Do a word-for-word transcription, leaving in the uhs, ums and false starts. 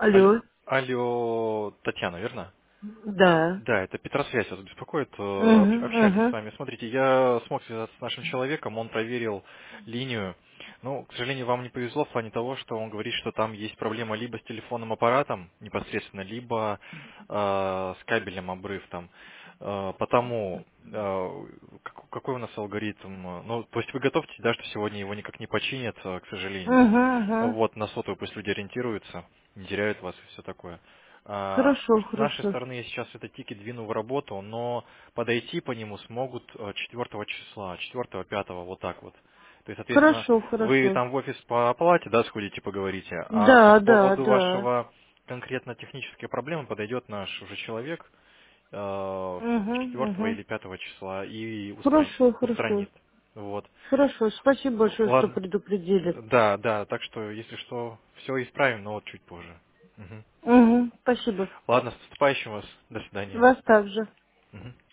Алло, Алло. алло, Татьяна, верно? Да. Да, это Петросвязь вас беспокоит. э, Угу, общ- Общались с угу. вами. Смотрите, я смог связаться с нашим человеком, он проверил линию. Ну, к сожалению, вам не повезло в плане того, что он говорит, что там есть проблема либо с телефонным аппаратом непосредственно, либо э, с кабелем обрыв там. Э, потому э, как- какой у нас алгоритм? э, Ну, то есть вы готовьте, да, что сегодня его никак не починят, э, к сожалению. Угу, угу. Вот, на сотовую пусть люди ориентируются, не теряют вас и все такое. А, Хорошо, С нашей хорошо. стороны я сейчас этот тикет двину в работу, но подойти по нему смогут э, четвёртого числа, четвёртого, пятого, вот так вот. То есть, соответственно, Хорошо, вы хорошо. там в офис по оплате, да, сходите, поговорите, а по Да, да, поводу да. вашего конкретно технической проблемы подойдет наш уже человек э, Угу, четвёртого угу. или пятого числа и устранит. Хорошо, хорошо. устранит. Вот. Хорошо, спасибо большое, что Ладно. предупредили. Да, да, так что, если что, все исправим, но вот чуть позже. Мгм. Угу, спасибо. Ладно, с наступающим вас. До свидания. Вас также. Мгм.